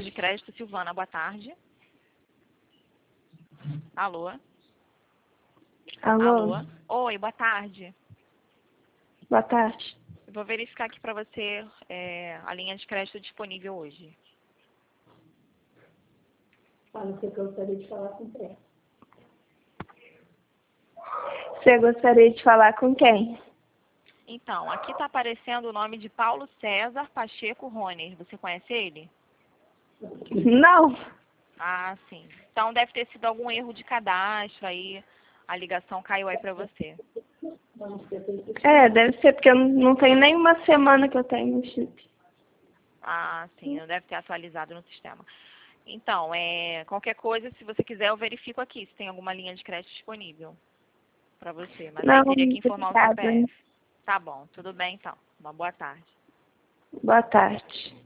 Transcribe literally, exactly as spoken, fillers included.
de crédito, Silvana, boa tarde. Alô? Alô? Alô? Oi, boa tarde. Boa tarde. Eu vou verificar aqui para você é, a linha de crédito disponível hoje. Fala, você gostaria de falar com quem? Você gostaria de falar com quem? Então, aqui está aparecendo o nome de Paulo César Pacheco Roner. Você conhece ele? Não. Ah, sim. Então deve ter sido algum erro de cadastro aí. A ligação caiu aí para você. É, deve ser, porque eu não tenho nem uma semana que eu tenho o chip. Ah, sim. Não deve ter atualizado no sistema. Então, é, qualquer coisa, se você quiser, eu verifico aqui se tem alguma linha de crédito disponível para você. Mas Não, aí teria que informar o obrigada. C P F. Tá bom, tudo bem então. Uma boa tarde. Boa tarde.